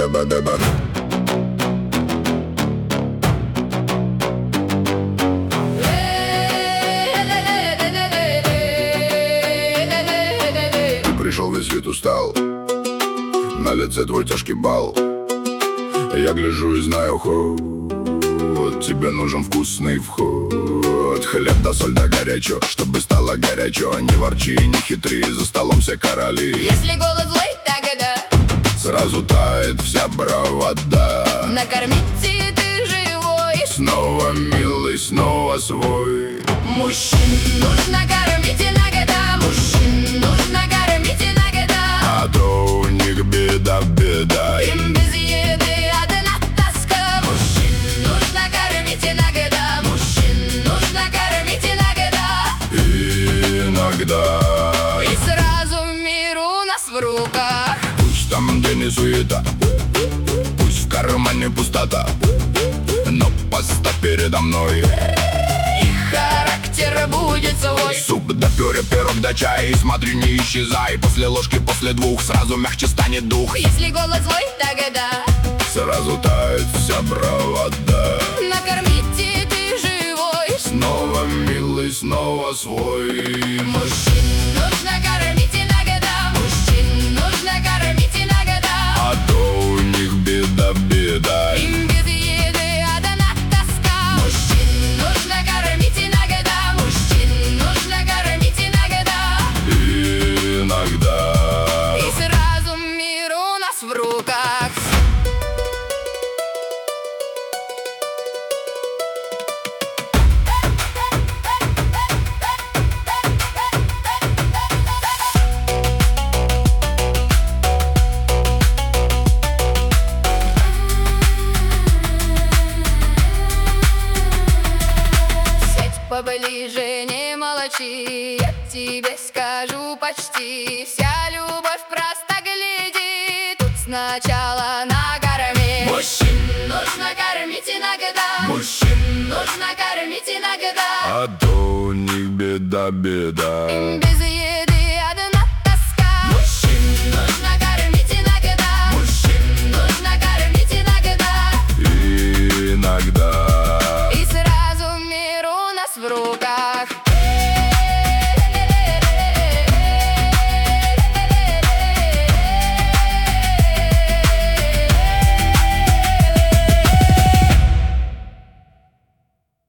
Даба-даба-даба. Ты пришел, весь вид устал, на лице твой тяжкий бал. Я гляжу и знаю ход, тебе нужен вкусный вход. Хлеб да соль да горячо, чтобы стало горячо. Не ворчи, не хитри, за столом все короли. Если голод злой, тогда сразу тает вся бравада. накормите, ты живой. Снова милый, снова свой. Мужчин нужно кормить иногда. Мужчин нужно кормить иногда. А то у них беда, беда. Им без еды одна тоска. Мужчин нужно кормить иногда. Мужчин нужно кормить иногда. Иногда. И сразу мир у нас в руках. Пусть там день и суета, пусть в кармане пустота, но поставь передо мной Характер будет свой. суп да пюре, пирог да чай. Смотри, не исчезай, после ложки, после двух сразу мягче станет дух. Если голод злой, тогда Сразу тает вся бравада. накормите, ты живой. Снова милый, снова свой. Мужчин нужно кормить иногда. Мужчин нужно кормить иногда. А то у них беда, беда. Им без еды одна тоска. Мужчин нужно кормить иногда. Мужчин нужно кормить иногда. Иногда. И сразу мир у нас в руках. Поближе не молчи, я тебе скажу почти. Вся любовь просто гляди, тут сначала накорми. Мужчин нужно кормить иногда. Мужчин нужно кормить иногда. А то у них беда, беда. Им без